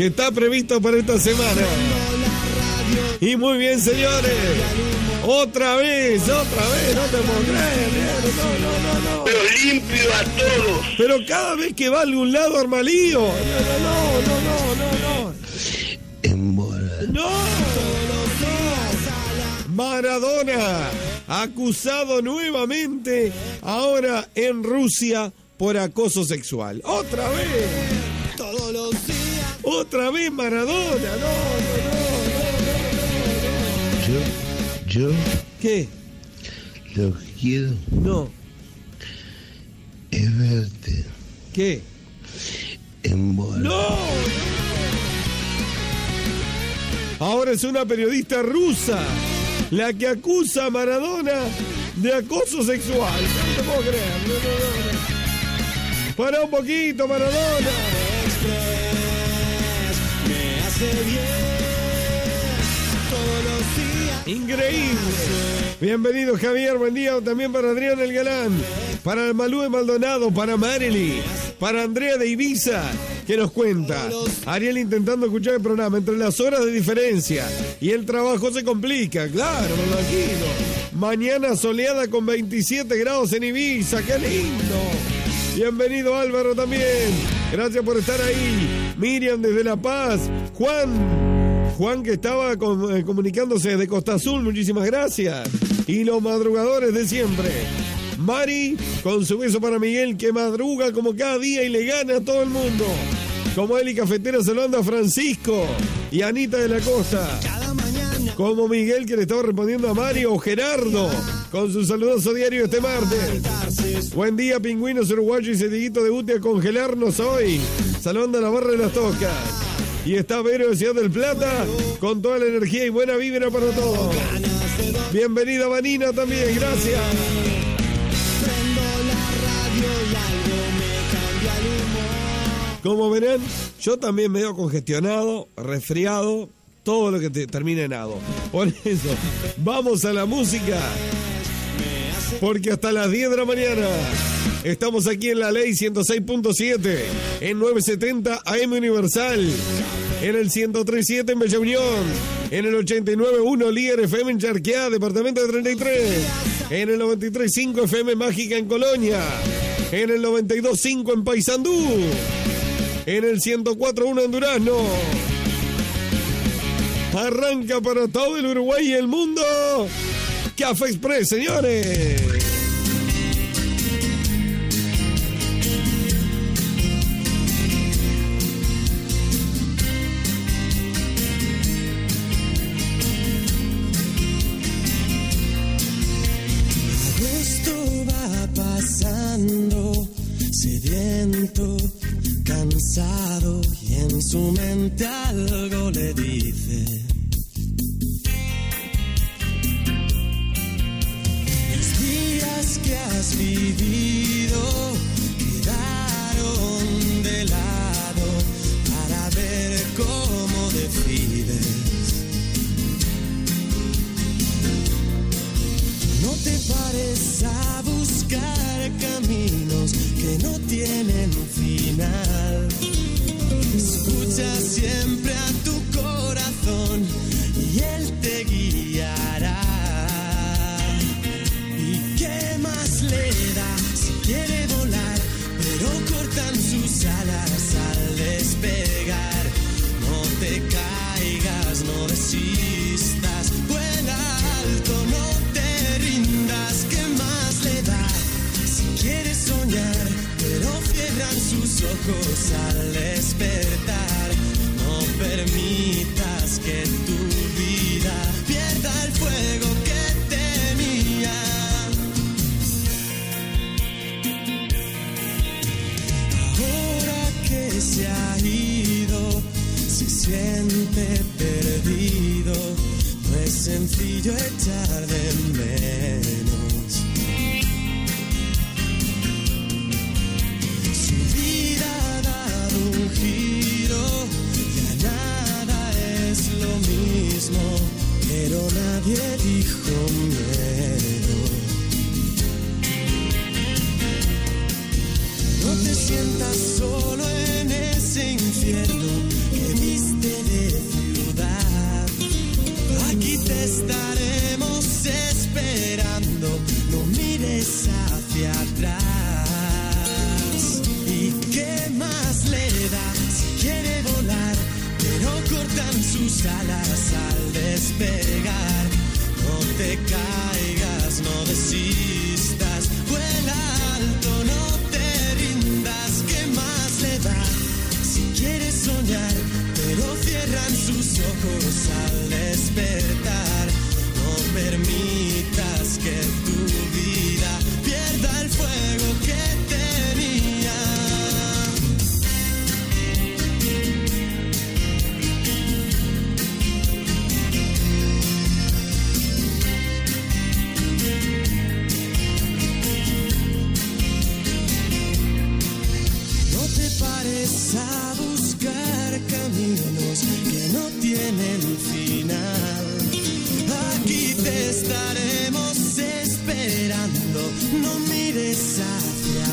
que está previsto para esta semana. Y muy bien, señores. Otra vez, no te puedo creer. No. Pero limpio a todos. Pero cada vez que va a algún lado arma lío. No. No. Maradona, acusado nuevamente, ahora en Rusia por acoso sexual. Otra vez. Todos los días. Otra vez Maradona. No. Yo. ¿Qué? Lo que quiero. No. Es verte. ¿Qué? En bola. ¡No! Ahora es una periodista rusa la que acusa a Maradona de acoso sexual. No te puedo creer. No. Para un poquito, Maradona. Me hace bien. Increíble. Bienvenido, Javier. Buen día también para Adrián el Galán, para el Malú de Maldonado, para Marely, para Andrea de Ibiza, que nos cuenta: Ariel intentando escuchar el programa entre las horas de diferencia y el trabajo se complica. Claro, me imagino. Mañana soleada con 27 grados en Ibiza. ¡Qué lindo! Bienvenido, Álvaro, también. Gracias por estar ahí. Miriam desde La Paz. Juan que estaba comunicándose de Costa Azul, muchísimas gracias. Y los madrugadores de siempre. Mari, con su beso para Miguel, que madruga como cada día y le gana a todo el mundo. Como él y Cafetera saludando a Francisco y Anita de la Costa. Como Miguel, que le estaba respondiendo a Mari, o Gerardo, con su saludoso diario este martes. Buen día, pingüinos uruguayos y Cediguito de Guti a congelarnos hoy. Saludando a la barra de las Tocas. Y está Vero de Ciudad del Plata con toda la energía y buena vibra para todos. Bienvenida Vanina también, gracias. Como verán, yo también medio congestionado, resfriado, todo lo que termine en ado. Por eso, vamos a la música. Porque hasta las 10 de la mañana estamos aquí en La Ley 106.7, en 970 AM Universal, en el 103.7 en Bella Unión, en el 89.1 Líder FM en Charqueá, departamento de 33, en el 93.5 FM Mágica en Colonia, en el 92.5 en Paysandú, en el 104.1 en Durazno. Arranca para todo el Uruguay y el mundo Café Express, señores. Sediento, cansado y en su mente algo le dice: los días que has vivido quedaron de lado para ver cómo decides. No te pares a buscar caminos que no tienen final. Escucha siempre a tu corazón y él te guiará. ¿Y qué más le da si quiere volar? Pero cortan sus alas al despegar. No te caigas, no desistas, vuela alto, no te rindas. ¿Qué más le da si quieres soñar? Pero cierran sus ojos al despertar. No permitas que tu vida pierda el fuego que tenía. Ahora que se ha ido, se siente perdido. No es sencillo echar de menos. Pero nadie dijo miedo. No te sientas solo en ese infierno que viste de ciudad. Aquí te estaremos esperando, no mires hacia atrás. ¿Y qué más le da si quiere volar? Pero cortan sus alas al despegar. No te caigas, no desistas, vuela alto, no te rindas. ¿Qué más le da si quieres soñar? Pero cierran sus ojos al despertar. No permitas que tu vida pierda el fuego que tenía. A buscar caminos que no tienen final. Aquí te estaremos esperando, no mires hacia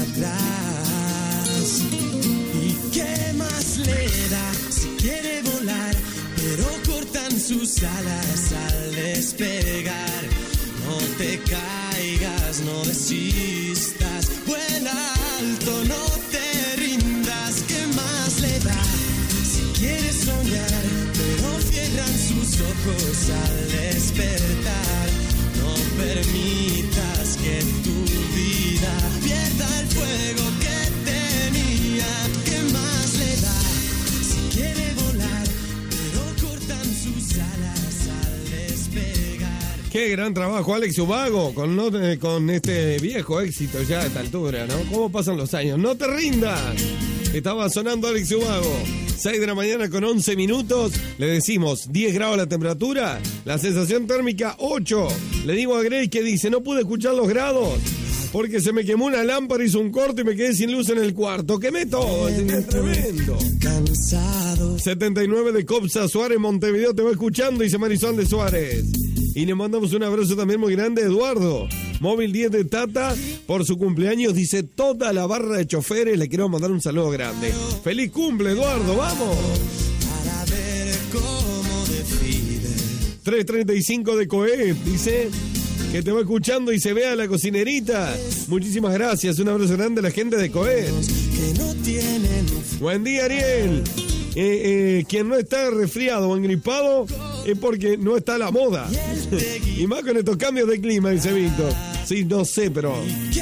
atrás. ¿Y qué más le da si quiere volar? Pero cortan sus alas al despegar. No te caigas, no desistas, vuela alto, no te rindas. ¿Qué más le da si quieres soñar? Pero cierran sus ojos al despertar. No permitas que tu vida pierda el fuego que tenía. ¿Qué más le da si quiere volar? Pero cortan sus alas al despegar. Qué gran trabajo, Alex Ubago, con este viejo éxito ya a esta altura, ¿no? ¿Cómo pasan los años? ¡No te rindas! Estaba sonando Alex Ubago. 6 de la mañana con 11 minutos. Le decimos 10 grados la temperatura. La sensación térmica 8. Le digo a Grace que dice, no pude escuchar los grados porque se me quemó una lámpara, hizo un corte y me quedé sin luz en el cuarto. ¡Quemé todo! Es tremendo. Cansado. 79 de Copsa, Suárez, Montevideo, te va escuchando, dice Marisol de Suárez. Y le mandamos un abrazo también muy grande a Eduardo. Móvil 10 de Tata, por su cumpleaños, dice toda la barra de choferes, le quiero mandar un saludo grande. ¡Feliz cumple, Eduardo! ¡Vamos! Para ver cómo decide. 335 de Coé, dice que te va escuchando y se vea la cocinerita. Muchísimas gracias, un abrazo grande a la gente de Coé. Que no tienen. Buen día, Ariel. Quien no está resfriado o engripado es porque no está a la moda. Y más con estos cambios de clima, dice Víctor. Sí, no sé, pero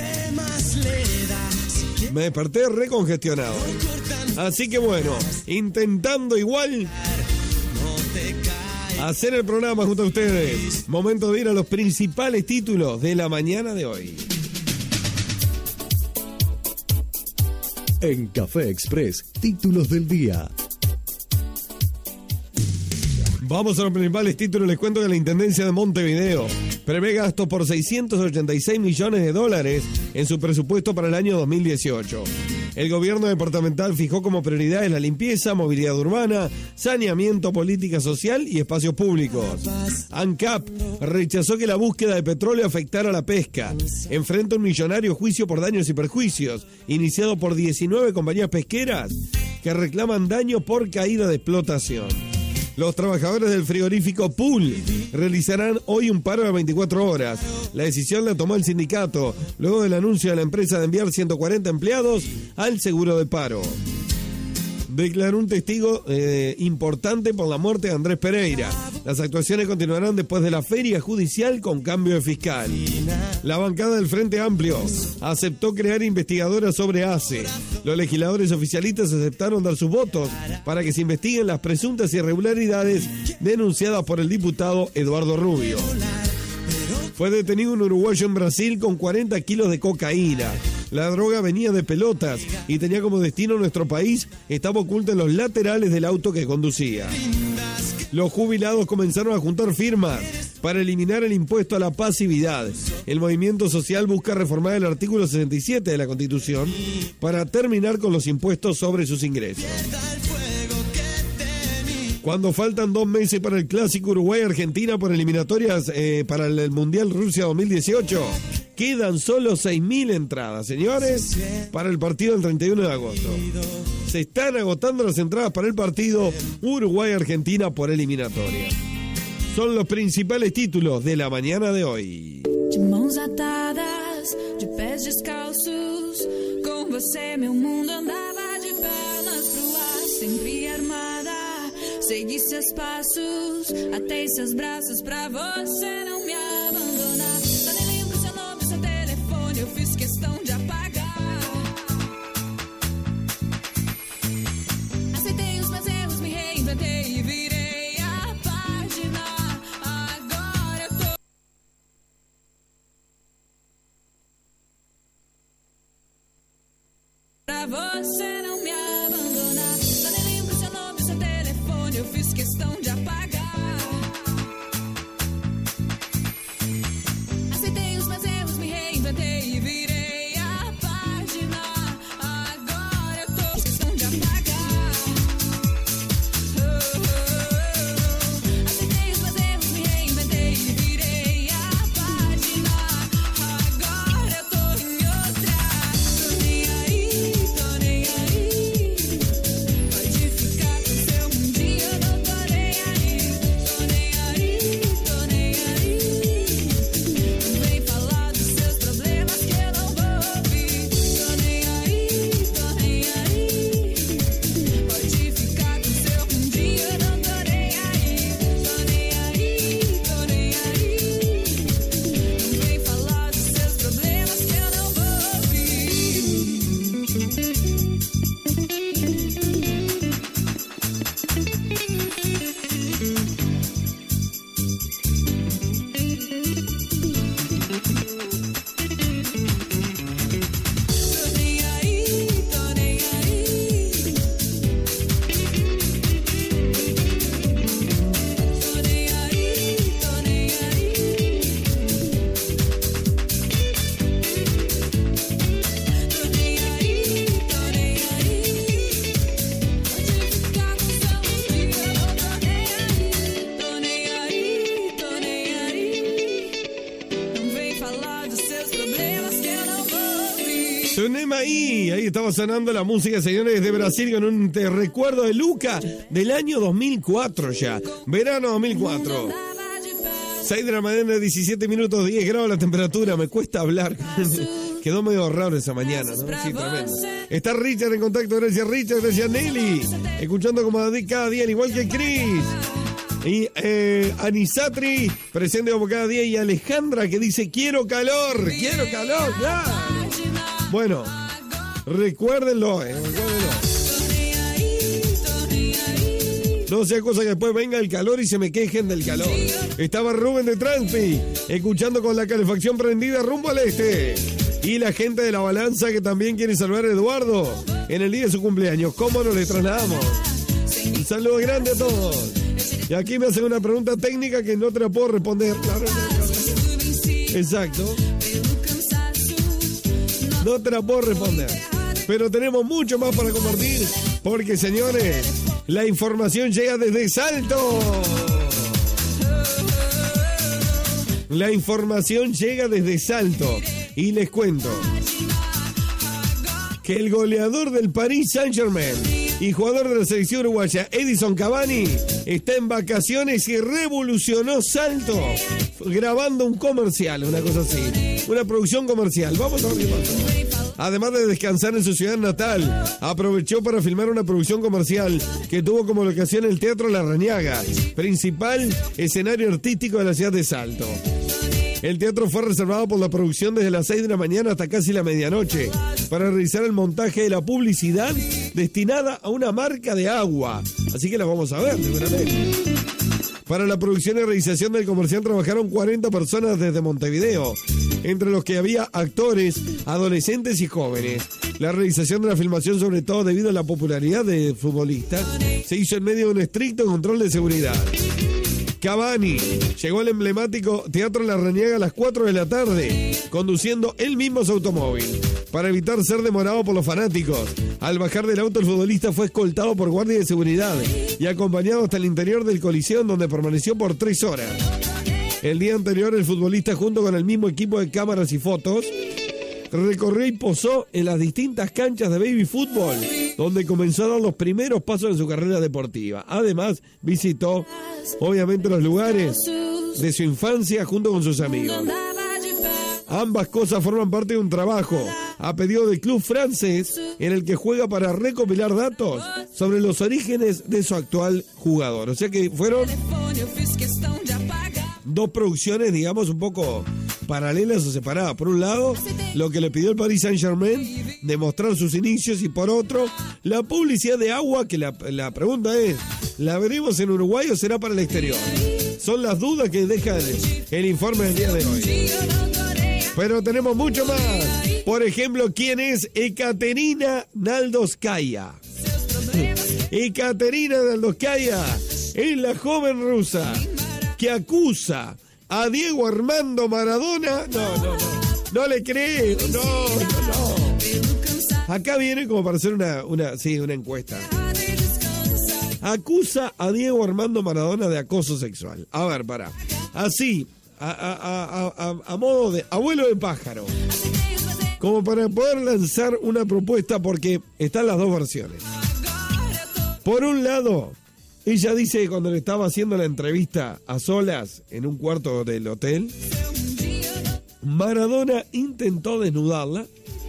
me desperté recongestionado. Así que bueno, intentando igual hacer el programa junto a ustedes. Momento de ir a los principales títulos de la mañana de hoy. En Café Express, títulos del día. Vamos a los principales títulos. Les cuento que la Intendencia de Montevideo prevé gastos por $686 millones en su presupuesto para el año 2018. El gobierno departamental fijó como prioridades la limpieza, movilidad urbana, saneamiento, política social y espacios públicos. ANCAP rechazó que la búsqueda de petróleo afectara a la pesca. Enfrenta un millonario juicio por daños y perjuicios, iniciado por 19 compañías pesqueras que reclaman daño por caída de explotación. Los trabajadores del frigorífico Pool realizarán hoy un paro de 24 horas. La decisión la tomó el sindicato luego del anuncio de la empresa de enviar 140 empleados al seguro de paro. Declaró un testigo importante por la muerte de Andrés Pereira. Las actuaciones continuarán después de la feria judicial con cambio de fiscal. La bancada del Frente Amplio aceptó crear investigadoras sobre ACE. Los legisladores oficialistas aceptaron dar sus votos para que se investiguen las presuntas irregularidades denunciadas por el diputado Eduardo Rubio. Fue detenido un uruguayo en Brasil con 40 kilos de cocaína. La droga venía de Pelotas y tenía como destino nuestro país. Estaba oculta en los laterales del auto que conducía. Los jubilados comenzaron a juntar firmas para eliminar el impuesto a la pasividad. El movimiento social busca reformar el artículo 67 de la Constitución para terminar con los impuestos sobre sus ingresos. Cuando faltan 2 meses para el clásico Uruguay-Argentina por eliminatorias para el Mundial Rusia 2018, quedan solo 6.000 entradas, señores, para el partido del 31 de agosto. Se están agotando las entradas para el partido Uruguay-Argentina por eliminatoria. Son los principales títulos de la mañana de hoy. De mãos atadas, de pés descalços, com você meu mundo andava de pernas pro ar, sempre armada, segui seus passos, atei seus braços pra você não me abandonar. Só nem lembro seu nome, seu telefone, eu fiz questão de apagar. Aceitei os meus erros, me reinventei e virei a página. Agora eu tô pra você não me abandonar. Só nem lembro seu nome, seu telefone, eu fiz questão de apagar. Aceitei os meus erros, me reinventei e virei a página. Agora eu tô questão de apagar. Aceitei os meus erros, me reinventei e virei a página. Agora eu tô em outra. Tô nem aí, tô nem aí. Pode ficar com seu mundinho, eu não tô nem aí. Tô nem aí, tô nem aí. Não vem falar dos seus problemas que eu não vou ouvir. Tô nem aí, tô nem aí. Pode ficar com seu mundinho, eu não tô nem aí. Tô nem aí, tô nem aí. Não vem falar dos seus problemas que eu não vou Tô nem aí, tô nem aí. Tô nem aí, tô nem aí. Tô nem aí, tô nem aí. Pode ficar com seu mundinho, eu não tô nem aí. Tô nem aí, tô nem aí. Não vem falar dos seus problemas que eu não vou ouvir. Sonema ahí estaba sonando la música, señores, de Brasil con un recuerdo de Luca del año 2004 ya, verano 2004. Andava de pé. 6 de la mañana, 17 minutos, 10 grados la temperatura, me cuesta hablar. Quedó medio raro esa mañana, ¿no? Sí, tremendo. Está Richard en contacto, gracias Richard, gracias Nelly, escuchando como cada día, al igual que Chris. Y Anisatri, presente como cada día, y Alejandra que dice, quiero calor, ya. Bueno, recuérdenlo, recuérdenlo. No sea cosa que después venga el calor y se me quejen del calor. Estaba Rubén de Transpi, escuchando con la calefacción prendida rumbo al este. Y la gente de La Balanza que también quiere saludar a Eduardo en el día de su cumpleaños. ¿Cómo nos le trasladamos? Un saludo grande a todos. Y aquí me hacen una pregunta técnica que no te la puedo responder. Exacto. No te la puedo responder. Pero tenemos mucho más para compartir. Porque, señores, la información llega desde Salto. La información llega desde Salto. Y les cuento que el goleador del Paris Saint-Germain y jugador de la selección uruguaya, Edison Cavani, está en vacaciones y revolucionó Salto grabando un comercial, una cosa así, una producción comercial. Vamos a ver qué pasó. Además de descansar en su ciudad natal, aprovechó para filmar una producción comercial que tuvo como locación el Teatro La Rañaga, principal escenario artístico de la ciudad de Salto. El teatro fue reservado por la producción desde las 6 de la mañana hasta casi la medianoche para realizar el montaje de la publicidad destinada a una marca de agua. Así que la vamos a ver, seguramente. Para la producción y realización del comercial trabajaron 40 personas desde Montevideo, entre los que había actores, adolescentes y jóvenes. La realización de la filmación, sobre todo debido a la popularidad de futbolistas, se hizo en medio de un estricto control de seguridad. Cavani llegó al emblemático Teatro La Reñaga a las 4 de la tarde, conduciendo él mismo su automóvil, para evitar ser demorado por los fanáticos. Al bajar del auto, el futbolista fue escoltado por guardias de seguridad y acompañado hasta el interior del Coliseo, donde permaneció por 3 horas. El día anterior, el futbolista, junto con el mismo equipo de cámaras y fotos, recorrió y posó en las distintas canchas de baby fútbol, donde comenzó a dar los primeros pasos en su carrera deportiva. Además, visitó, obviamente, los lugares de su infancia junto con sus amigos. Ambas cosas forman parte de un trabajo a pedido del club francés en el que juega para recopilar datos sobre los orígenes de su actual jugador. O sea que fueron dos producciones, digamos, un poco paralelas o separadas. Por un lado, lo que le pidió el Paris Saint-Germain, demostrar sus inicios, y por otro, la publicidad de agua, que la pregunta es, ¿la veremos en Uruguay o será para el exterior? Son las dudas que deja el informe del día de hoy. Pero tenemos mucho más. Por ejemplo, ¿quién es Ekaterina Naldoskaya? Ekaterina Naldoskaya es la joven rusa que acusa a Diego Armando Maradona. No le creo, no. Acá viene como para hacer una encuesta. Acusa a Diego Armando Maradona de acoso sexual. A ver, pará. Así, a modo de abuelo de pájaro, como para poder lanzar una propuesta, porque están las dos versiones. Por un lado, ella dice que cuando le estaba haciendo la entrevista a solas en un cuarto del hotel, Maradona intentó desnudarla,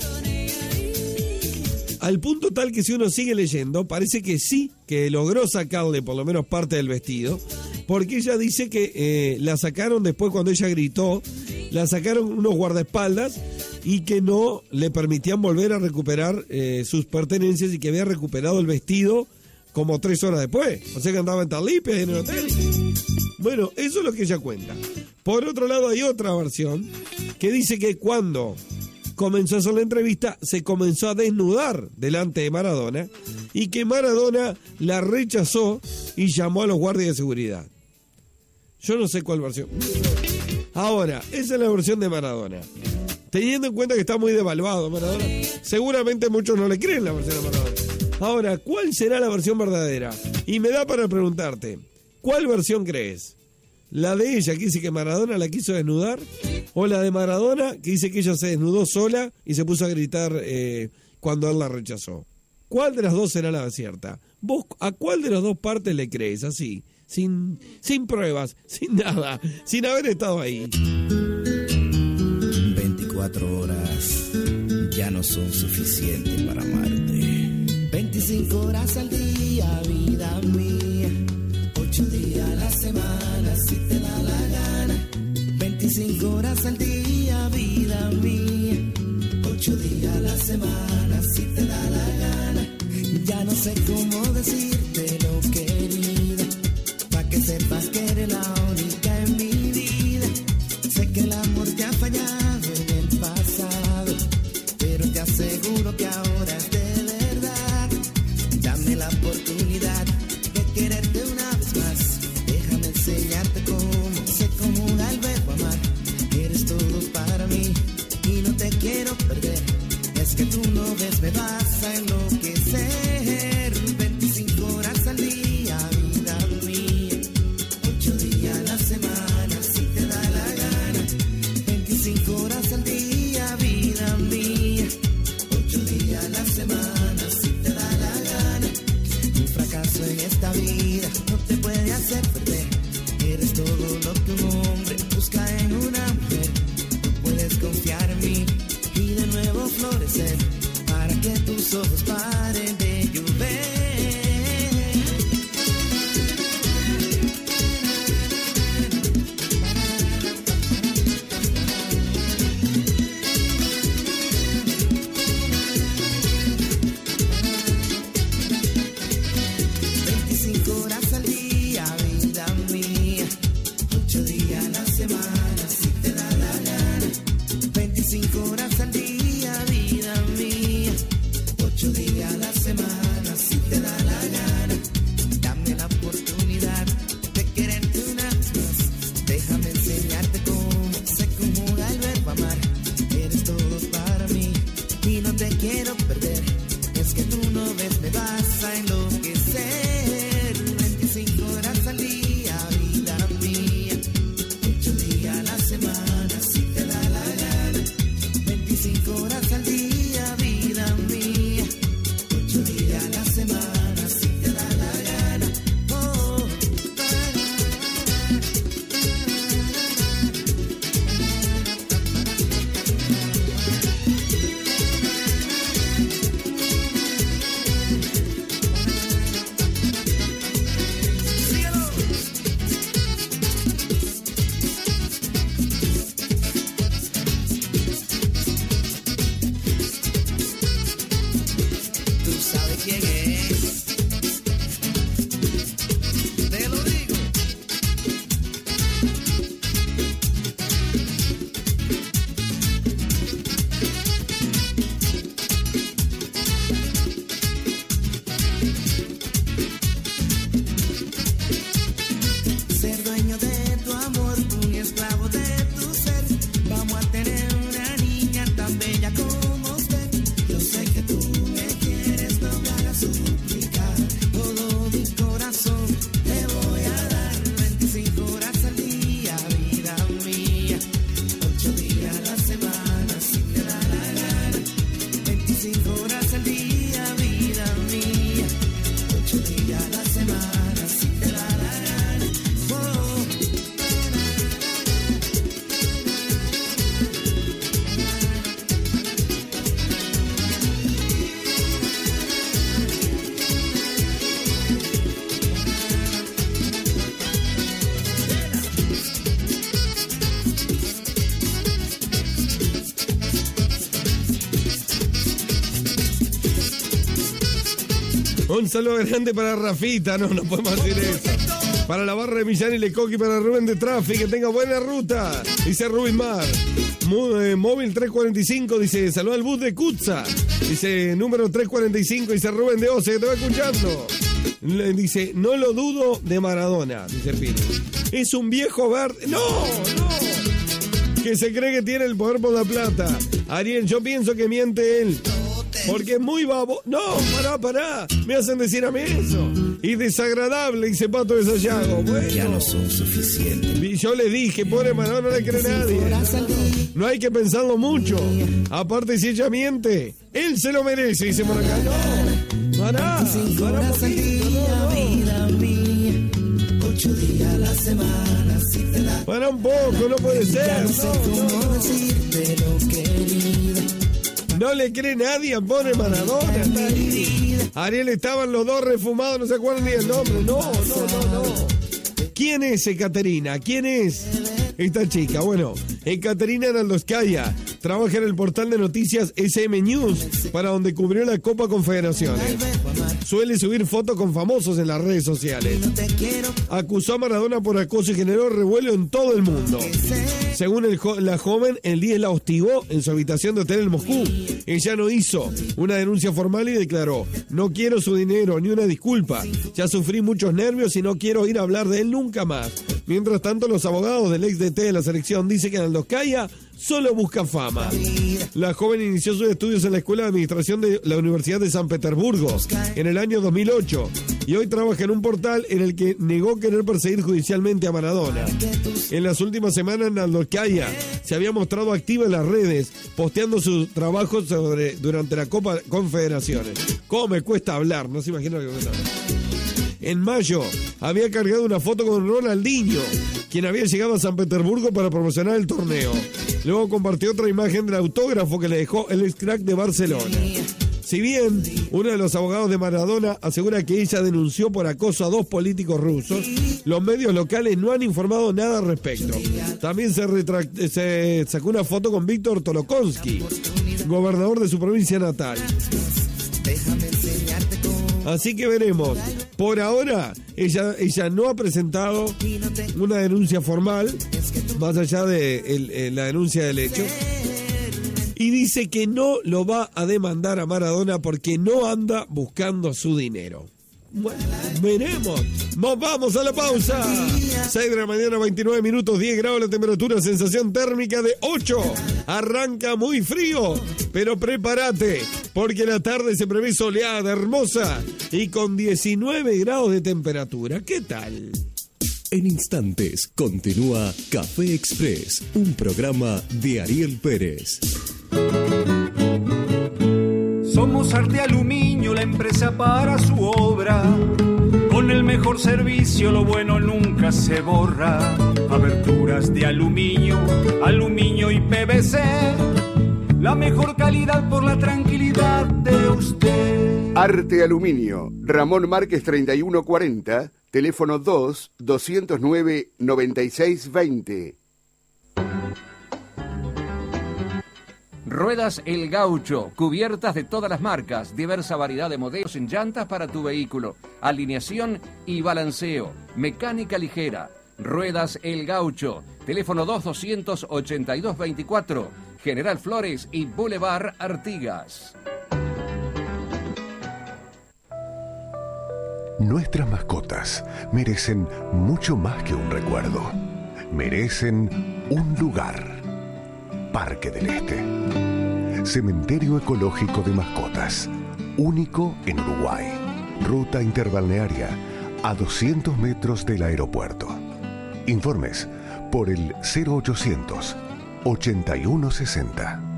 al punto tal que si uno sigue leyendo, parece que sí, que logró sacarle por lo menos parte del vestido, porque ella dice que la sacaron después, cuando ella gritó, la sacaron unos guardaespaldas y que no le permitían volver a recuperar sus pertenencias, y que había recuperado el vestido como 3 horas después. O sea que andaba en Tarlipe, en el hotel. Bueno, eso es lo que ella cuenta. Por otro lado, hay otra versión que dice que cuando comenzó a hacer la entrevista, se comenzó a desnudar delante de Maradona, y que Maradona la rechazó y llamó a los guardias de seguridad. Yo no sé cuál versión. Ahora, esa es la versión de Maradona. Teniendo en cuenta que está muy devaluado Maradona, seguramente muchos no le creen la versión de Maradona. Ahora, ¿cuál será la versión verdadera? Y me da para preguntarte, ¿cuál versión crees? ¿La de ella, que dice que Maradona la quiso desnudar? ¿O la de Maradona, que dice que ella se desnudó sola y se puso a gritar cuando él la rechazó? ¿Cuál de las dos será la cierta? ¿Vos a cuál de las dos partes le crees? Así, sin pruebas, sin nada, sin haber estado ahí. 24 horas ya no son suficientes para amarte. 25 horas al día, vida mía. 8 días a la semana, si te da la gana. 25 horas al día, vida mía. 8 días a la semana, si te da la gana. Ya no sé cómo decírtelo, querida, pa' que sepas que eres la única en mi vida. Sé que el amor te ha fallado en el pasado, pero te aseguro que ahora es de verdad. Dame la oportunidad de quererte una vez más. Déjame enseñarte cómo se comulga el verbo amar. Eres todo para mí y no te quiero perder. Es que tú no ves, me vas a enloquecer. 25 horas al día, vida mía. 8 días a la semana. enseñarte cómo se conjuga el verbo amar. Eres todo para mí y no te quiero perder. Es que tú no ves, me vas a enloquecer. 25 horas al día, vida mía. 8 días a la semana, si te da la gana. 25 horas al día, vida mía. 8 días a la semana, si te da la gana. Oh, tú sabes quién es. Te lo digo. Ser dueño de tu amor, un esclavo de tu ser. Vamos a tener una niña tan bella como usted. Yo sé que tú me quieres, no me hagas suplicar. Todo mi corazón te voy a dar. 25 horas al día, vida mía. 8 días a la semana, si te da la gana. 25 horas al día, vida mía. 8 días a la semana, si te da la gana. Oh. Un saludo grande para Rafita, no podemos decir eso. Para la barra de Millán y Lecoqui, para Rubén de Trafi, que tenga buena ruta, dice Rubén Mar. Móvil 345, dice, saluda al bus de Cutza. Dice, número 345, dice Rubén de Oce, que te va escuchando. Le dice, no lo dudo de Maradona, dice Pino. Es un viejo verde. ¡No! Que se cree que tiene el poder por la plata. Ariel, yo pienso que miente él. Porque es muy babo. No, pará. Me hacen decir a mí eso. Y desagradable, dice Pato de Sayago. Bueno, Ya no son suficientes. y yo le dije, pobre Maradona, no le cree nadie. No hay que pensarlo mucho. Aparte, si ella miente, él se lo merece, dice por acá. No, pará un poquito, no. Vida mía. 8 días a la semana, si te da. Para un poco, no puede Ya ser. no sé cómo decirte lo querida. No le cree nadie a pobre Maradona. Está ahí. Ariel, estaban los dos refumados, no se acuerdan ni el nombre. No. ¿Quién es Ekaterina? ¿Quién es esta chica? Bueno, Ekaterina Naldoskaya trabaja en el portal de noticias SM News, para donde cubrió la Copa Confederaciones. Suele subir fotos con famosos en las redes sociales. Acusó a Maradona por acoso y generó revuelo en todo el mundo. Según la joven, el 10 la hostigó en su habitación de hotel en Moscú. Ella no hizo una denuncia formal y declaró: no quiero su dinero ni una disculpa. Ya sufrí muchos nervios y no quiero ir a hablar de él nunca más. Mientras tanto, los abogados del ex DT de la selección dicen que Naldoskaya solo busca fama. La joven inició sus estudios en la Escuela de Administración de la Universidad de San Petersburgo en el año 2008 y hoy trabaja en un portal en el que negó querer perseguir judicialmente a Maradona. En las últimas semanas, Naldoskaya se había mostrado activa en las redes, posteando su trabajo durante la Copa Confederaciones. ¿Cómo me cuesta hablar? No se imagina lo que me cuesta hablar. En mayo había cargado una foto con Ronaldinho, quien había llegado a San Petersburgo para promocionar el torneo. Luego compartió otra imagen del autógrafo que le dejó el ex crack de Barcelona. Si bien uno de los abogados de Maradona asegura que ella denunció por acoso a 2 políticos rusos, los medios locales no han informado nada al respecto. También se sacó una foto con Víctor Tolokonsky, gobernador de su provincia natal. Así que veremos. Por ahora, ella no ha presentado una denuncia formal, más allá de la denuncia del hecho. Y dice que no lo va a demandar a Maradona porque no anda buscando su dinero. Bueno, veremos. Nos vamos a la pausa. 6 de la mañana, 29 minutos, 10 grados la temperatura, sensación térmica de 8. Arranca muy frío, pero prepárate, porque la tarde se prevé soleada, hermosa y con 19 grados de temperatura. ¿Qué tal? En instantes continúa Café Express, un programa de Ariel Pérez. Somos Arte Aluminio, la empresa para su obra. Con el mejor servicio, lo bueno nunca se borra. Aberturas de aluminio, aluminio y PVC. La mejor calidad por la tranquilidad de usted. Arte Aluminio, Ramón Márquez 3140, teléfono 2-209-9620. Ruedas El Gaucho, cubiertas de todas las marcas, diversa variedad de modelos en llantas para tu vehículo, alineación y balanceo, mecánica ligera. Ruedas El Gaucho, teléfono 2-282-24, General Flores y Boulevard Artigas. Nuestras mascotas merecen mucho más que un recuerdo. Merecen un lugar. Parque del Este. Cementerio ecológico de mascotas. Único en Uruguay. Ruta interbalnearia a 200 metros del aeropuerto. Informes por el 0800 8160.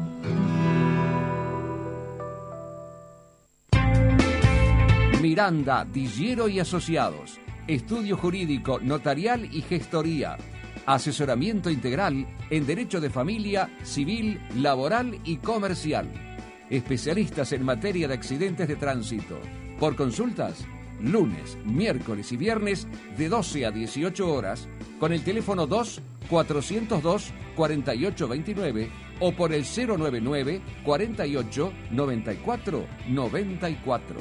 Miranda, Dillero y Asociados. Estudio jurídico, notarial y gestoría. Asesoramiento integral en derecho de familia, civil, laboral y comercial. Especialistas en materia de accidentes de tránsito. Por consultas, lunes, miércoles y viernes de 12 a 18 horas con el teléfono 2-402-4829 o por el 099 48 94 94.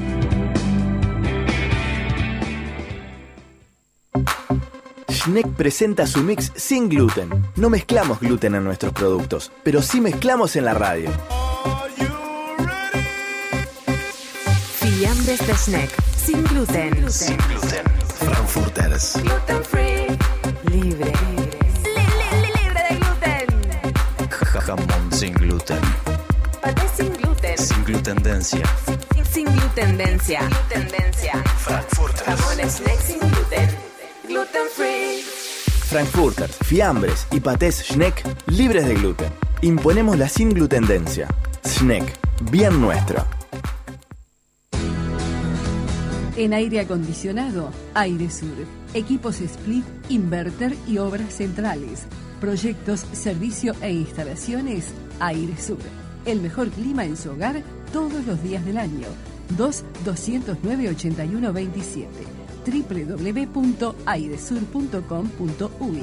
Schneck presenta su mix sin gluten. No mezclamos gluten en nuestros productos, pero sí mezclamos en la radio. Fiambres de Schneck, sin gluten. Sin gluten. Frankfurters. Gluten free. Libre. Libre de gluten. Jamón sin gluten. Paté sin gluten. Sin glutendencia. Sin glutendencia. Frankfurters. Jamón Schneck sin gluten. Gluten free. Frankfurters, fiambres y patés Schneck libres de gluten. Imponemos la sin glutendencia. Schneck, bien nuestro. En aire acondicionado, Airesur. Equipos split, inverter y obras centrales. Proyectos, servicio e instalaciones, Airesur. El mejor clima en su hogar todos los días del año. 2-209-8127. www.airesur.com.uy.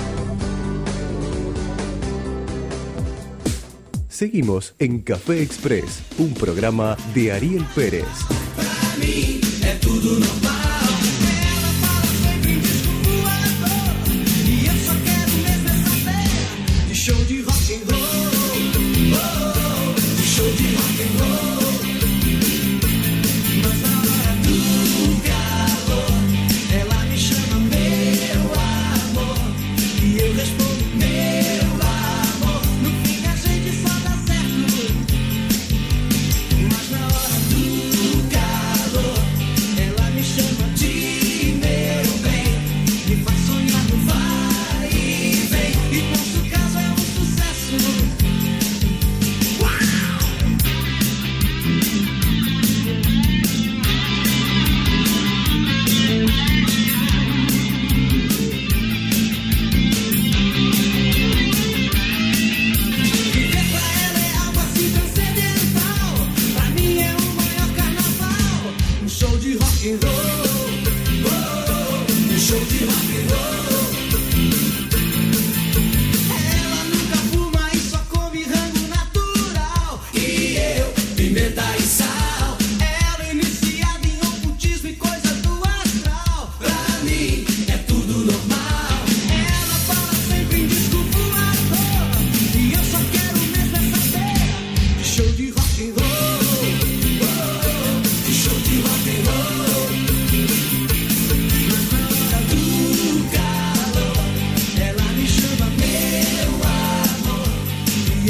Seguimos en Café Express, un programa de Ariel Pérez. Pra mim é tudo normal. Ela fala sempre de sua dor e eu só quero mesmo é saber de show de rock and roll, de show de rock and roll. Mas na hora do calor ela me chama meu amor e eu respondo meu amor. No fim a gente só dá certo, mas na hora do calor ela me chama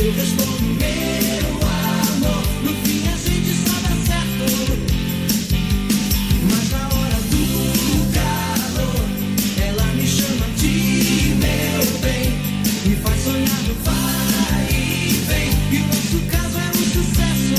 eu respondo, meu amor, no fim a gente só dá certo. Mas na hora do calor, ela me chama de meu bem, me faz sonhar no vai e vem, e o nosso caso é um sucesso.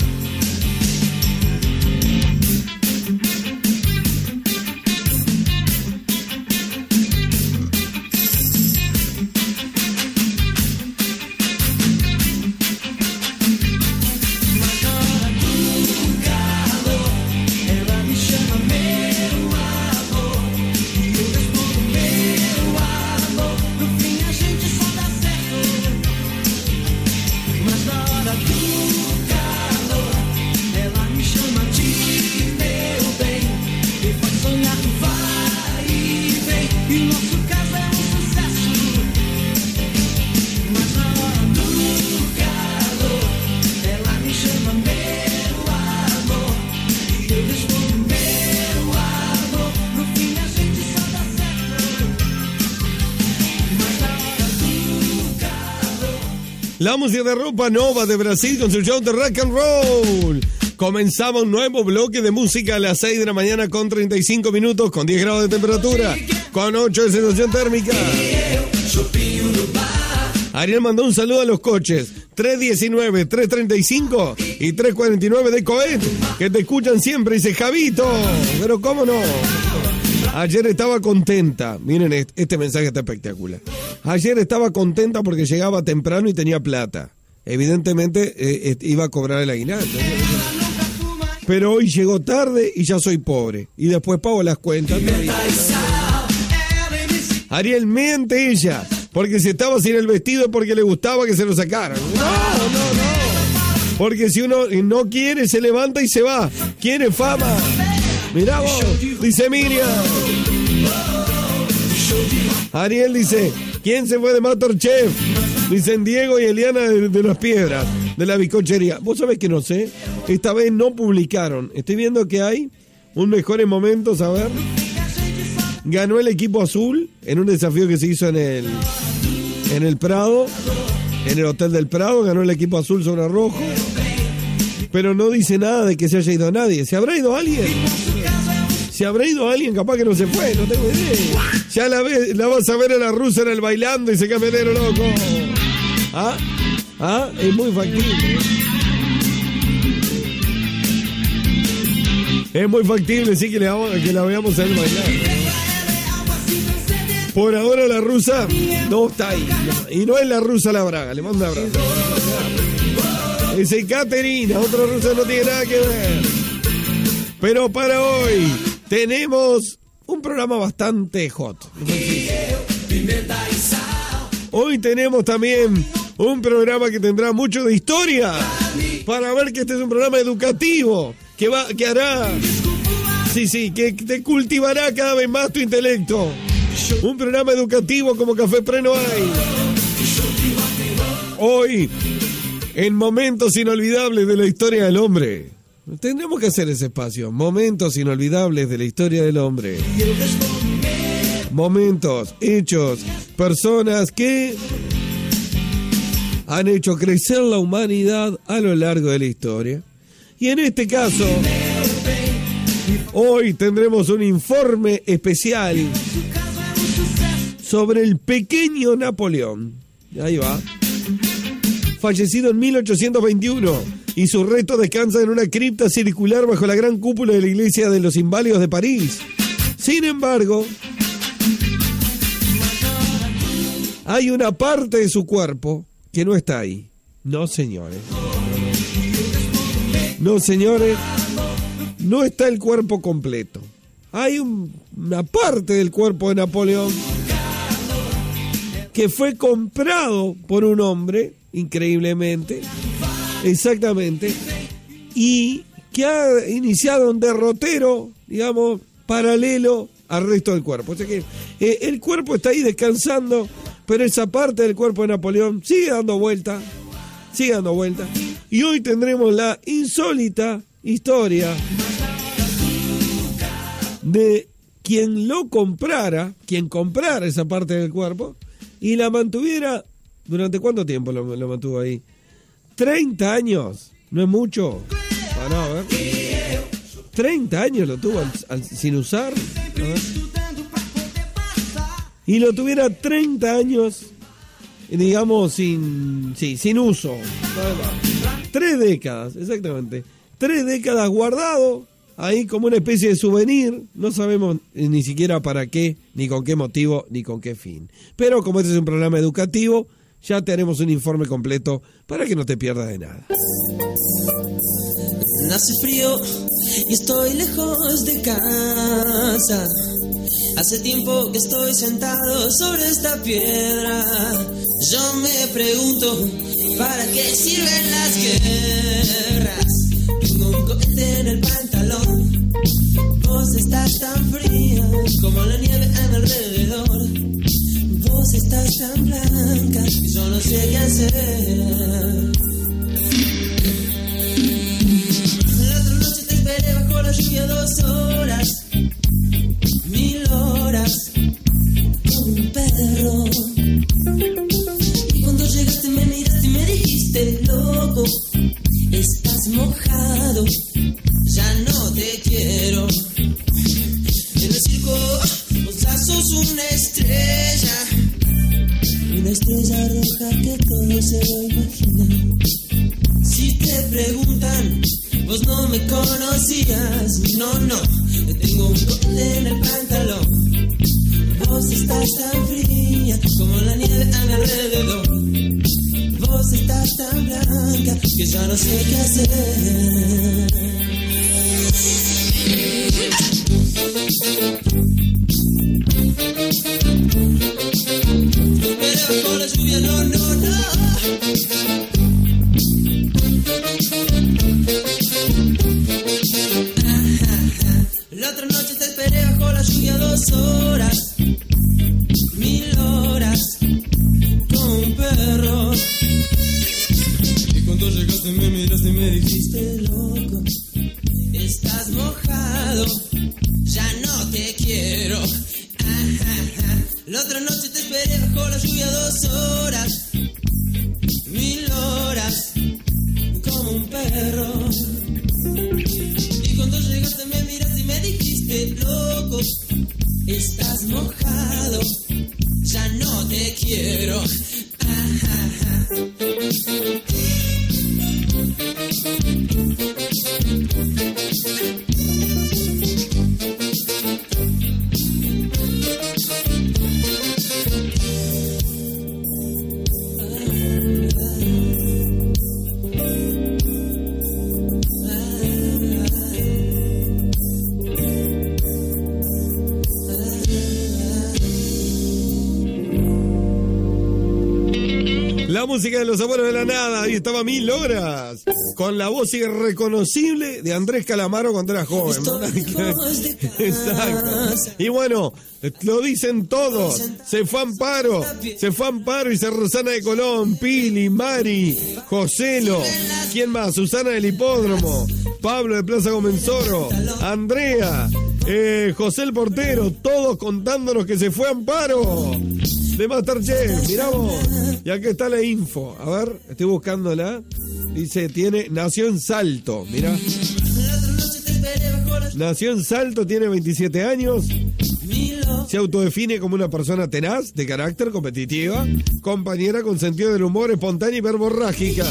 La música de Roupa Nova de Brasil con su show de rock and roll. Comenzaba un nuevo bloque de música a las 6 de la mañana con 35 minutos, con 10 grados de temperatura, con 8 de sensación térmica. Ariel mandó un saludo a los coches 319, 335 y 349 de Coet, que te escuchan siempre. Dice Javito, pero cómo no. Ayer estaba contenta. Miren, este mensaje está espectacular. Ayer estaba contenta porque llegaba temprano y tenía plata. Evidentemente iba a cobrar el aguinaldo. Pero hoy llegó tarde y ya soy pobre. Y después pago las cuentas. Ariel, miente ella. Porque si estaba sin el vestido es porque le gustaba que se lo sacaran. No. Porque si uno no quiere, se levanta y se va. Quiere fama. Mirá vos, dice Miriam. Ariel dice, ¿quién se fue de MasterChef? Dicen Diego y Eliana de las Piedras, de la bizcochería. Vos sabés que no sé, esta vez no publicaron. Estoy viendo que hay un mejores momentos, a ver. Ganó el equipo azul en un desafío que se hizo en el Prado, en el Hotel del Prado, ganó el equipo azul sobre rojo. Pero no dice nada de que se haya ido nadie. ¿Se habrá ido alguien? Si habrá ido alguien, capaz que no se fue, no tengo idea. Ya la vas a ver a la rusa en el bailando y se camionero loco. Es muy factible. Es muy factible, sí, que la veamos a él bailar. Por ahora la rusa no está ahí. Y no es la rusa La Braga, le mando un abrazo. Dice Caterina, otra rusa no tiene nada que ver. Pero para hoy tenemos un programa bastante hot. Hoy tenemos también un programa que tendrá mucho de historia. Para ver que este es un programa educativo. Que hará... Sí, que te cultivará cada vez más tu intelecto. Un programa educativo como Café Pre no hay. Hoy... en momentos inolvidables de la historia del hombre. Tendremos que hacer ese espacio. Momentos inolvidables de la historia del hombre. Momentos, hechos, personas que han hecho crecer la humanidad a lo largo de la historia. Y en este caso, hoy tendremos un informe especial sobre el pequeño Napoleón. Ahí va. Fallecido en 1821, y sus restos descansan en una cripta circular bajo la gran cúpula de la iglesia de los Inválidos de París. Sin embargo, hay una parte de su cuerpo que no está ahí. No, señores. No, señores. No está el cuerpo completo. Hay una parte del cuerpo de Napoleón que fue comprado por un hombre, increíblemente, exactamente, y que ha iniciado un derrotero, digamos, paralelo al resto del cuerpo. O sea que el cuerpo está ahí descansando, pero esa parte del cuerpo de Napoleón sigue dando vuelta. Y hoy tendremos la insólita historia de quien comprara esa parte del cuerpo y la mantuviera ¿Durante cuánto tiempo lo mantuvo ahí? 30 años, ¿no es mucho? No, a ver. 30 años lo tuvo sin usar. A ver. Y lo tuviera 30 años, digamos, sin uso. 3 décadas, exactamente. 3 décadas guardado ahí como una especie de souvenir. No sabemos ni siquiera para qué, ni con qué motivo, ni con qué fin. Pero como este es un programa educativo, ya te haremos un informe completo para que no te pierdas de nada. Hace frío y estoy lejos de casa. Hace tiempo que estoy sentado sobre esta piedra. Yo me pregunto, ¿para qué sirven las guerras? Tengo un cohete en el pantalón. Vos estás tan fría como la nieve a mi alrededor. Vos estás tan blanca y yo no sé qué hacer. La otra noche te esperé bajo la lluvia 2 horas, 1000 horas, como un perro. Y cuando llegaste me miraste y me dijiste, loco, estás mojado, ya no te quiero. En el circo vos ya sos una estrella roja que todo se lo imagina. Si te preguntan, vos no me conocías. No, tengo un cohete en el pantalón. Vos estás tan fría como la nieve a mi alrededor. Vos estás tan blanca que ya no sé qué hacer. Pero bajo la lluvia, no. La otra noche te esperé bajo la lluvia 2 horas, 1000 horas, como un perro. Y cuando llegaste me miraste y me dijiste, loco, estás mojado, ya no te quiero. La otra noche te esperé bajo la lluvia 2 horas, 1000 horas, como un perro. Y cuando llegaste me miraste y me dijiste, loco, estás mojado, ya no te quiero. La música de los abuelos de la nada, ahí estaba 1000 horas, con la voz irreconocible de Andrés Calamaro cuando era joven. Exacto. Y bueno, lo dicen todos, se fue Amparo y se Rosana de Colón, Pili, Mari, Joselo, ¿quién más? Susana del Hipódromo, Pablo de Plaza Comensoro, Andrea, José el Portero, todos contándonos que se fue Amparo de Masterchef, mirá vos. Y aquí está la info, a ver, estoy buscándola. Dice, nació en Salto, mirá. Nació en Salto, tiene 27 años. Se autodefine como una persona tenaz, de carácter, competitiva, compañera con sentido del humor, espontánea y verborrágica.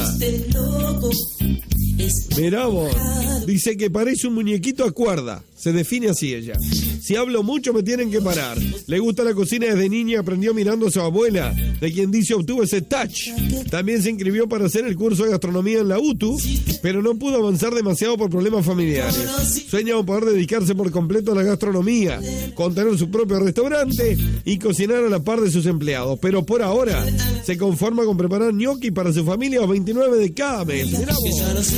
Mirá vos, dice que parece un muñequito a cuerda, se define así ella. Si hablo mucho me tienen que parar. Le gusta la cocina desde niña y aprendió mirando a su abuela, de quien dice obtuvo ese touch. También se inscribió para hacer el curso de gastronomía en la UTU, pero no pudo avanzar demasiado por problemas familiares. Sueña con poder dedicarse por completo a la gastronomía, con tener su propio restaurante y cocinar a la par de sus empleados. Pero por ahora se conforma con preparar gnocchi para su familia a 29 de cada mes. Mirá vos.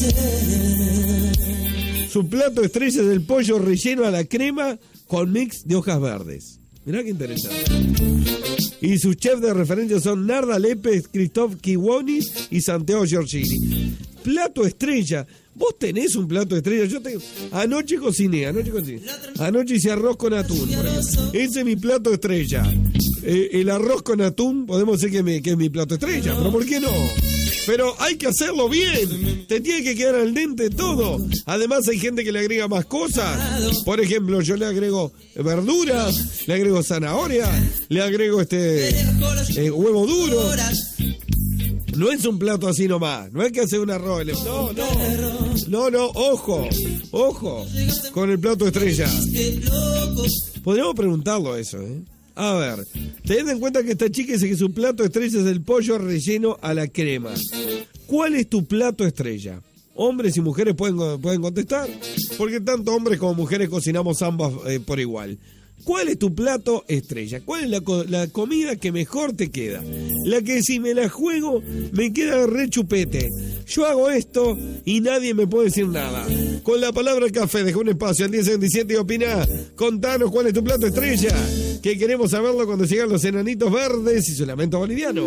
Su plato estrella es el pollo relleno a la crema con mix de hojas verdes. Mirá qué interesante. Y sus chefs de referencia son Narda Lépez, Christoph Kiwonis y Santiago Giorgini. plato estrella. Vos tenés un plato estrella. Yo tengo. Anoche cociné. Anoche hice arroz con atún. Ese es mi plato estrella. El arroz con atún, podemos decir que es mi plato estrella. Pero ¿por qué no? Pero hay que hacerlo bien. Te tiene que quedar al dente todo. Además hay gente que le agrega más cosas. Por ejemplo, yo le agrego verduras, le agrego zanahoria, le agrego huevo duro. No es un plato así nomás. No es que hacer un arroz. No, ojo con el plato estrella. Podríamos preguntarlo eso, ¿eh? A ver, tened en cuenta que esta chica dice que su plato estrella es el pollo relleno a la crema. ¿Cuál es tu plato estrella? Hombres y mujeres pueden contestar, porque tanto hombres como mujeres cocinamos ambas por igual. ¿Cuál es tu plato estrella? ¿Cuál es la comida que mejor te queda? La que si me la juego me queda re chupete. Yo hago esto y nadie me puede decir nada. Con la palabra café, deja un espacio al 1077 y opina. Contanos cuál es tu plato estrella, que queremos saberlo cuando llegan los enanitos verdes y su lamento boliviano.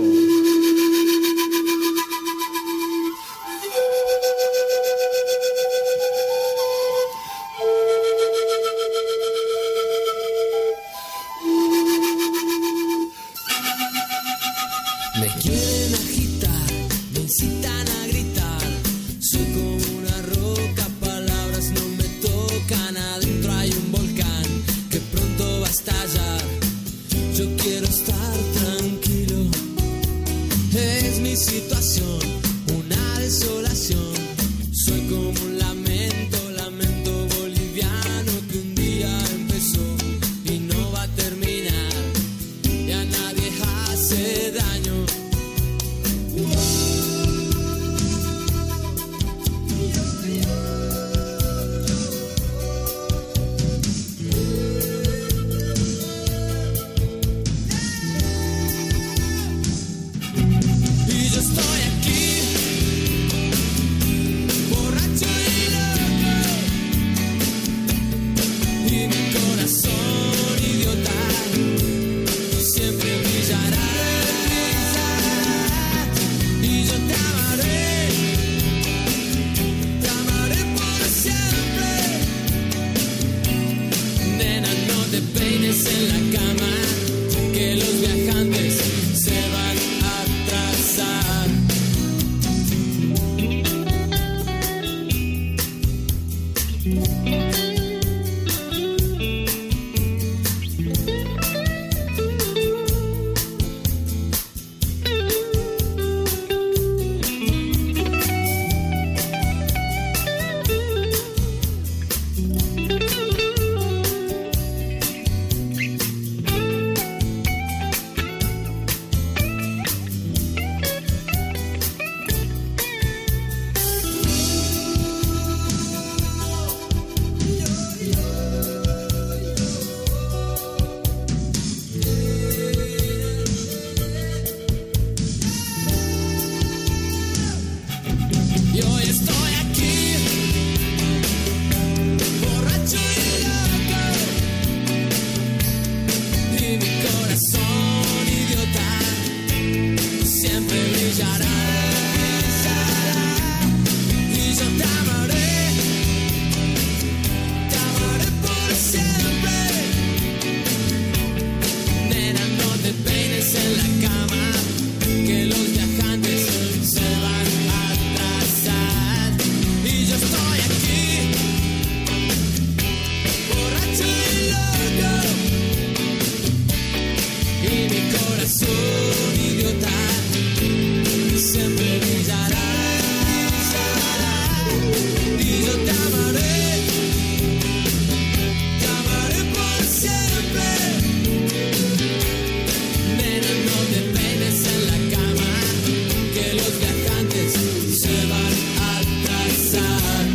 Me quieren agitar, me incitan a gritar. Soy como una roca, palabras no me tocan. Adentro hay un volcán que pronto va a estallar. Yo quiero estar tranquilo. Es mi situación, una desolación. Soy como un lamento boliviano que un día empezó y no va a terminar. Y a nadie hace daño. Y yo estoy aquí, borracho y loco, y mi corazón idiota siempre brillará. Y yo te amaré por siempre. Nena, no te peines en la cama, que los viajantes se van a atrasar. Y hoy estoy aquí, borracho y loco, y mi corazón idiota siempre brillará. Y yo te amaré por siempre. Nena, no te peines en la cama, que los viajantes se van a atrasar. Y yo estoy aquí, borracho y loco, y mi corazón idiota siempre brillará. Y yo te amaré por siempre. Nena, no te peines en la cama, que los viajantes se van a atrasar.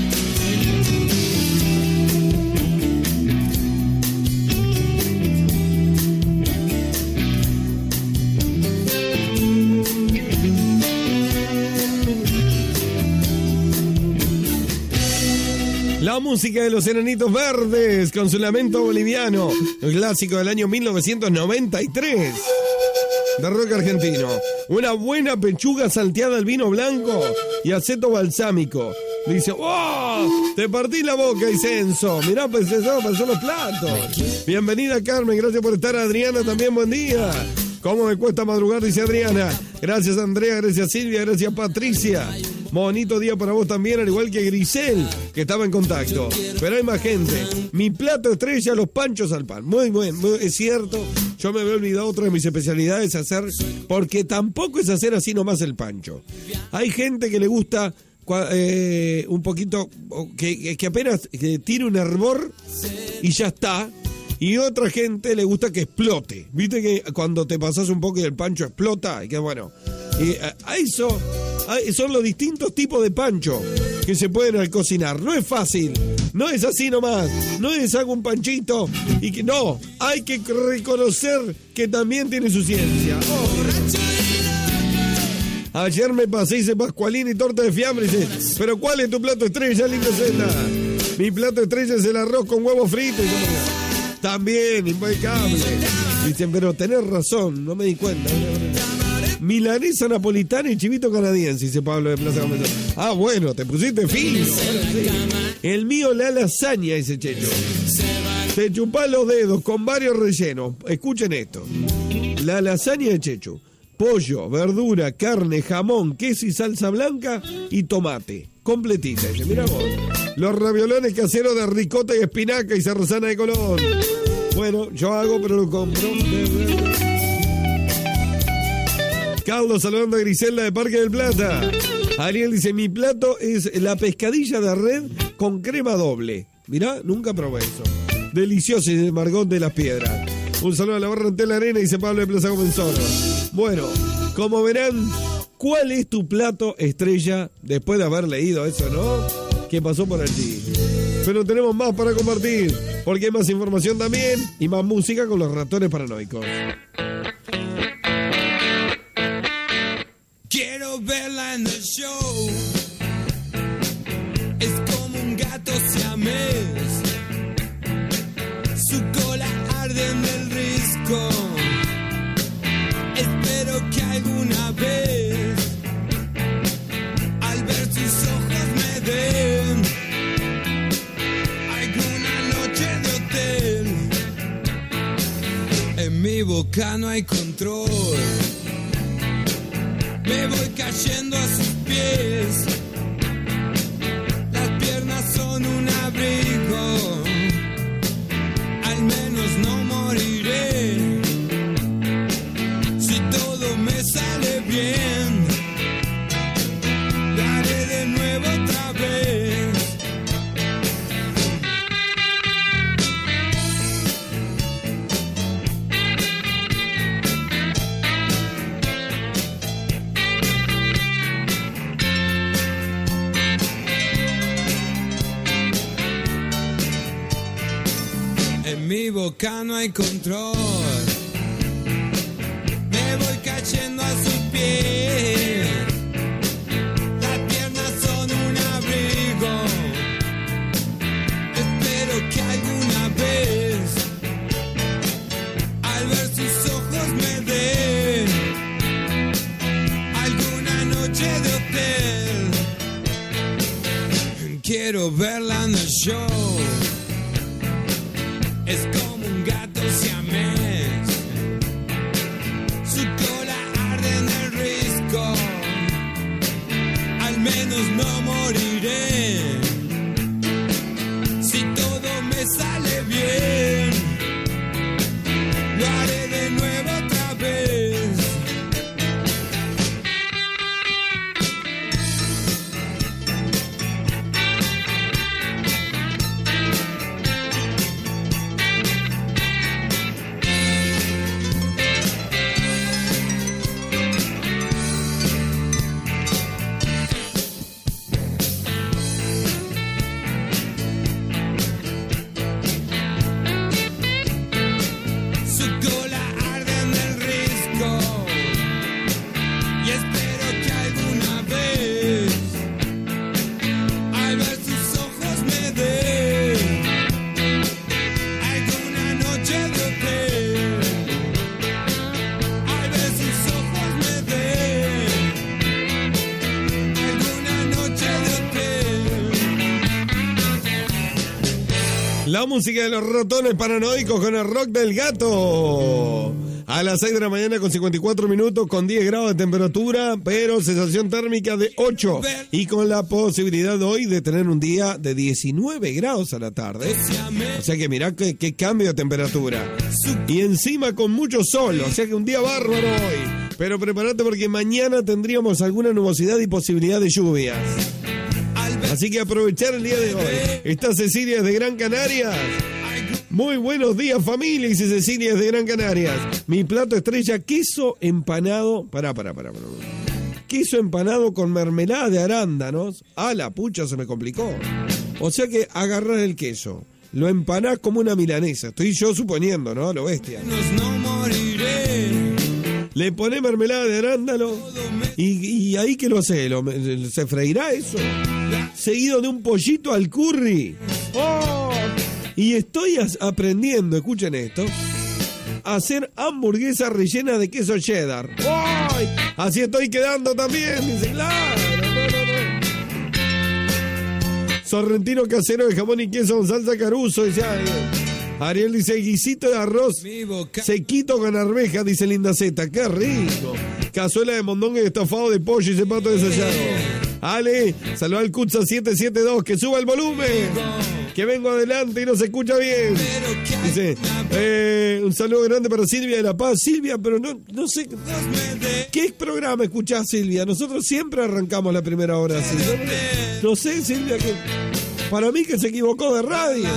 La música de los enanitos verdes con su lamento boliviano, el clásico del año 1993. de rock argentino. Una buena pechuga salteada al vino blanco y aceto balsámico. Dice, ¡oh! Te partí la boca, dice Enzo. Mirá, pues eso pasó los platos. Bienvenida, Carmen. Gracias por estar, Adriana. También, buen día. ¿Cómo me cuesta madrugar? Dice Adriana. Gracias, Andrea. Gracias, Silvia. Gracias, Patricia. Bonito día para vos también, al igual que Grisel, que estaba en contacto. Pero hay más gente. Mi plato estrella, los panchos al pan. Muy bien, es cierto. Yo me había olvidado otra de mis especialidades, hacer, porque tampoco es hacer así nomás el pancho. Hay gente que le gusta un poquito, que apenas tire un hervor y ya está. Y otra gente le gusta que explote. Viste que cuando te pasas un poco y el pancho explota, y que bueno. Y eso son los distintos tipos de pancho que se pueden cocinar. No es fácil, no es así nomás. No es hago un panchito y que no. Hay que reconocer que también tiene su ciencia. Ayer me pasé, hice pascualín y torta de fiambre. Dice, pero ¿cuál es tu plato estrella, lindo Zeta? Mi plato estrella es el arroz con huevo frito. También, impecable. Dicen, pero tenés razón, no me di cuenta. Milanesa napolitana y chivito canadiense, dice Pablo de Plaza Comenzó. Ah, bueno, te pusiste fino. Sí. El mío, la lasaña, dice Checho. Te chupás los dedos con varios rellenos. Escuchen esto. La lasaña de Checho. Pollo, verdura, carne, jamón, queso y salsa blanca y tomate. Completita, dice, mira vos. Los raviolones caseros de ricota y espinaca y zarrazana de Colón. Bueno, yo hago, pero lo compro. Carlos saludando a Griselda de Parque del Plata. Ariel dice, mi plato es la pescadilla de red con crema doble. Mirá, nunca probé eso. Delicioso, dice Margot de las Piedras. Un saludo a la barra ante la arena, dice Pablo de Plaza Comenzoro. Bueno, como verán, ¿cuál es tu plato estrella después de haber leído eso, no? Que pasó por allí. Pero tenemos más para compartir, porque hay más información también y más música con los ratones paranoicos. Quiero verla en el show. Es como un gato siamés. Su cola arde en el risco. Espero que alguna vez al ver sus ojos me den alguna noche de hotel. En mi boca no hay control. Me voy cayendo a sus pies. Las piernas son un abrigo. Al menos no moriré. Si todo me sale bien, lo haré de nuevo otra vez. En mi boca no hay control. Me voy cayendo a sus pies. Las piernas son un abrigo. Espero que alguna vez al ver sus ojos me den alguna noche de hotel. Quiero verla en el show. Es como un gato siamés. Su cola arde en el risco. Al menos no moriré. Si todo me sale bien, lo haré de nuevo otra vez. La música de los ratones paranoicos con el rock del gato. A las 6 de la mañana con 54 minutos, con 10 grados de temperatura, pero sensación térmica de 8. Y con la posibilidad hoy de tener un día de 19 grados a la tarde. O sea que mirá qué cambio de temperatura. Y encima con mucho sol, o sea que un día bárbaro hoy. Pero prepárate porque mañana tendríamos alguna nubosidad y posibilidad de lluvias. Así que aprovechar el día de hoy. Está Cecilia de Gran Canarias. Muy buenos días, familia, dice Cecilia de Gran Canarias. Mi plato estrella, queso empanado. Pará. Queso empanado con mermelada de arándanos. Ah, la pucha, se me complicó. O sea que agarrás el queso, lo empanás como una milanesa. Estoy yo suponiendo, ¿no? Lo bestia. Le ponés mermelada de arándano y ahí que lo sé, ¿se freirá eso? Seguido de un pollito al curry. ¡Oh! Y estoy aprendiendo, escuchen esto, a hacer hamburguesas rellenas de queso cheddar. ¡Ay! Así estoy quedando también, dice, claro, no. Sorrentino casero de jamón y queso con salsa Caruso, dice Ariel dice, guisito de arroz sequito con arveja, dice Linda Z, qué rico. Cazuela de mondongo y estofado de pollo y dice Pato de Sayago. Ale, saluda al Cutza 772, que suba el volumen, que vengo adelante y no se escucha bien. Dice, un saludo grande para Silvia de La Paz. Silvia, pero no sé, ¿qué programa escuchás, Silvia? Nosotros siempre arrancamos la primera hora así. No sé, Silvia, que para mí que se equivocó de radio.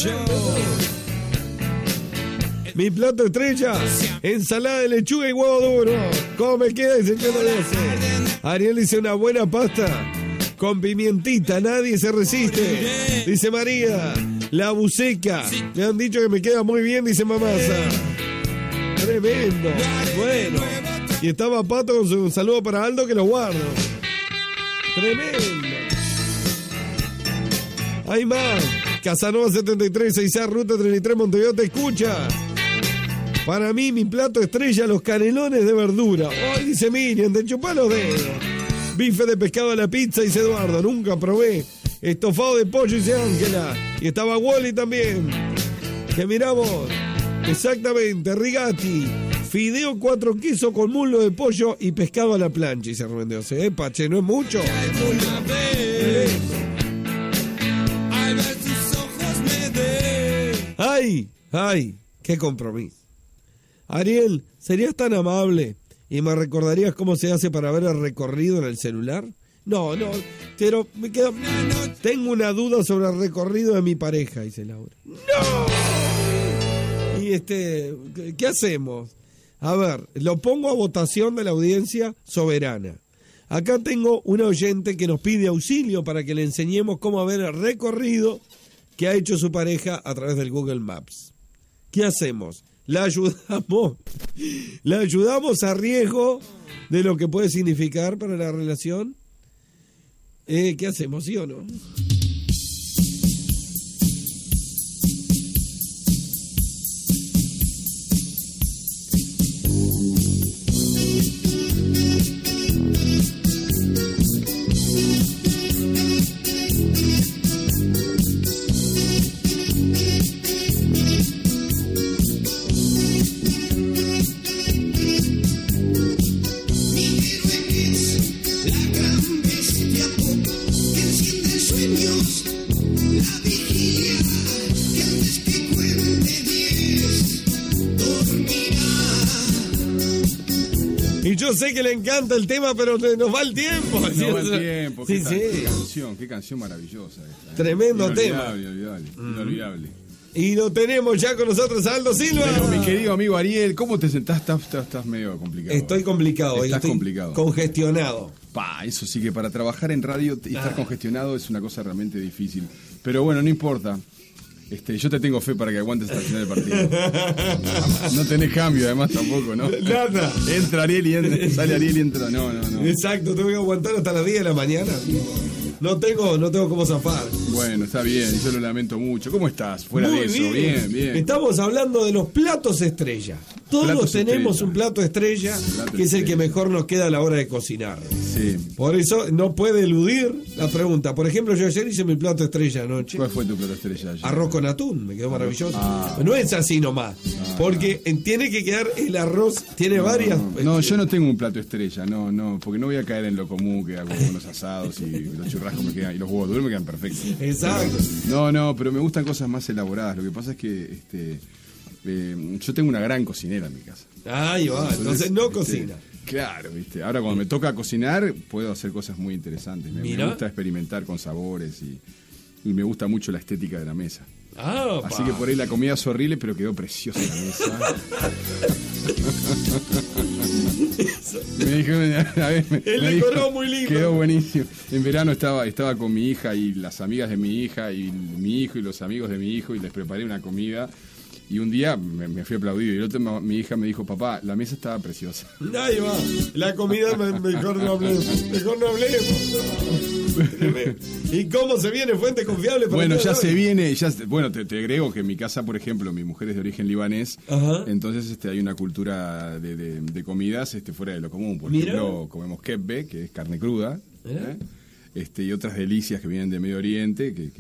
Mi plato estrella, ensalada de lechuga y huevo duro. ¿Cómo me queda? Dice que no lo sé. Ariel dice una buena pasta con pimientita, nadie se resiste. Dice María, la buceca. Me han dicho que me queda muy bien, dice Mamasa. Tremendo. Bueno. Y estaba Pato con un saludo para Aldo que lo guardo. Tremendo. Hay más. Casanova 73, 6A, Ruta 33, Montevideo te escucha. Para mí, mi plato estrella, los canelones de verdura. Hoy dice Miriam, te chupá los dedos. Bife de pescado a la pizza, dice Eduardo, nunca probé. Estofado de pollo, dice Ángela. Y estaba Wally también. Que miramos. Exactamente, rigati. Fideo 4 quesos con muslo de pollo y pescado a la plancha, dice Rubén de Oce. Pache, ¿no es mucho? ¡Ay! ¡Qué compromiso! Ariel, ¿serías tan amable y me recordarías cómo se hace para ver el recorrido en el celular? No, pero me queda... Tengo una duda sobre el recorrido de mi pareja, dice Laura. ¡No! Y ¿qué hacemos? A ver, lo pongo a votación de la audiencia soberana. Acá tengo una oyente que nos pide auxilio para que le enseñemos cómo ver el recorrido que ha hecho su pareja a través del Google Maps. ¿Qué hacemos? ¿La ayudamos a riesgo de lo que puede significar para la relación? ¿Qué hacemos, sí o no? Y yo sé que le encanta el tema, pero nos va el tiempo. Nos va el tiempo. Sí. Qué canción maravillosa esta. Tremendo tema. Inolvidable. Y lo tenemos ya con nosotros a Aldo Silva. Pero mi querido amigo Ariel, ¿cómo te sentás? Estás medio complicado. Estoy complicado. Estás complicado. Congestionado. Eso sí que para trabajar en radio y estar congestionado es una cosa realmente difícil. Pero bueno, no importa. Yo te tengo fe para que aguantes hasta el final del partido. No tenés cambio, además, tampoco, ¿no? Nada. Entra Ariel y entra, sale Ariel y entra. No. Exacto, tengo que aguantar hasta las 10 de la mañana. No tengo cómo zafar. Bueno, está bien, yo lo lamento mucho. ¿Cómo estás? Fuera Muy de eso, bien. Estamos hablando de los platos estrella. Todos Platos tenemos estrella. un plato estrella, que es el que mejor nos queda a la hora de cocinar. Sí. Por eso no puede eludir la pregunta. Por ejemplo, yo ayer hice mi plato estrella anoche. ¿Cuál fue tu plato estrella ayer? Arroz con atún, me quedó maravilloso. Ah. No es así nomás, porque tiene que quedar el arroz, tiene varias... No, yo no tengo un plato estrella, no, porque no voy a caer en lo común, que hago unos asados y los churrascos me quedan, y los huevos duros me quedan perfectos. Exacto. No, pero me gustan cosas más elaboradas. Lo que pasa es que yo tengo una gran cocinera en mi casa. Ahí va, entonces no cocina. Claro, ¿viste? Ahora cuando me toca cocinar, puedo hacer cosas muy interesantes. Me Mira. gusta experimentar con sabores y me gusta mucho la estética de la mesa. Ah, Así que por ahí la comida es horrible, pero quedó preciosa la mesa. Me dijo, El decorado muy lindo. Quedó buenísimo. En verano estaba con mi hija y las amigas de mi hija y mi hijo y los amigos de mi hijo y les preparé una comida. Y un día me fui aplaudido y el otro mi hija me dijo, papá, la mesa estaba preciosa. Ahí va, la comida mejor no hablemos. ¿Y cómo se viene Fuente Confiable? Para Bueno, el día ya de se hoy? viene, te agrego que en mi casa, por ejemplo, mi mujer es de origen libanés, Ajá. entonces hay una cultura de comidas fuera de lo común. Por Mira. ejemplo, comemos kebbe, que es carne cruda, Mira. y otras delicias que vienen de Medio Oriente, que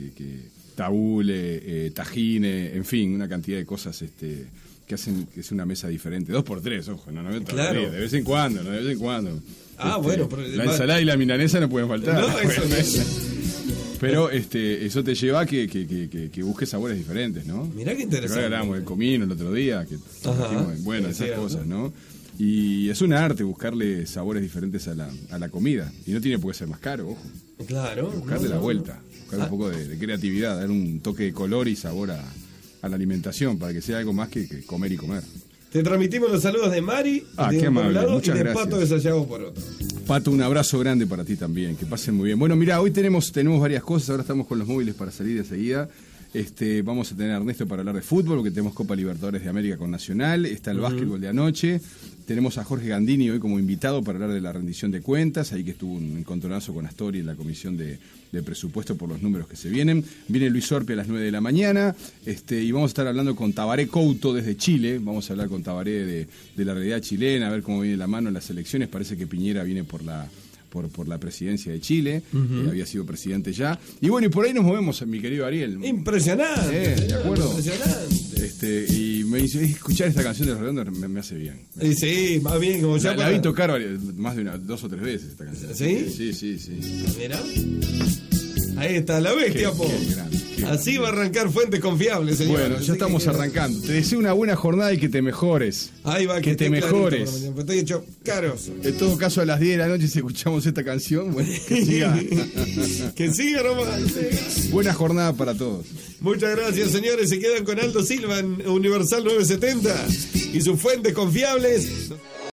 tabule, tajine, en fin, una cantidad de cosas que hacen que es una mesa diferente. 2x3, ojo, no todos los Claro. días, de vez en cuando, de vez en cuando. Ah, bueno, pero- la ensalada y la milanesa no pueden faltar. No, eso no. Pero eso te lleva a que busques sabores diferentes, ¿no? Mirá qué interesante. Ahora hablábamos del comino el otro día, que Ajá. dijimos, bueno, Sí, esas cierto. cosas, ¿no? Y es un arte buscarle sabores diferentes a la comida. Y no tiene por qué ser más caro, ojo. Claro. Buscarle la vuelta, buscarle un poco de creatividad, dar un toque de color y sabor a la alimentación, para que sea algo más que comer y comer. Te transmitimos los saludos de Mari, Ah, de qué por un amable, lado, muchas y de gracias. Pato de Sayago por otro. Pato, un abrazo grande para ti también, que pasen muy bien. Bueno, mira, hoy tenemos varias cosas, ahora estamos con los móviles para salir enseguida. Vamos a tener a Ernesto para hablar de fútbol, porque tenemos Copa Libertadores de América con Nacional, está el básquetbol de anoche, tenemos a Jorge Gandini hoy como invitado para hablar de la rendición de cuentas, ahí que estuvo un encontronazo con Astori en la comisión de presupuesto por los números que se vienen. Viene Luis Orpe a las 9 de la mañana, y vamos a estar hablando con Tabaré Couto desde Chile, vamos a hablar con Tabaré de la realidad chilena, a ver cómo viene la mano en las elecciones, parece que Piñera viene por la presidencia de Chile, había sido presidente ya. Y bueno, y por ahí nos movemos, mi querido Ariel. Impresionante. ¿De acuerdo? Impresionante. Y me dice, escuchar esta canción de Los Redondos me hace bien. Y sí, más bien como ya La vi tocar más de 2 o 3 veces esta canción. ¿Sí? Sí. Mira. Ahí está, la bestia, Qué po. grande, qué Así va a arrancar Fuentes Confiables, señor. Bueno, ya estamos arrancando. Te deseo una buena jornada y que te mejores. Ahí va, que te esté clarito mejores. por la mañana, estoy hecho caros. En todo caso, a las 10 de la noche, si escuchamos esta canción, bueno, que siga. Que siga nomás. Buena jornada para todos. Muchas gracias, señores. Se quedan con Aldo Silva en Universal 970 y sus Fuentes Confiables.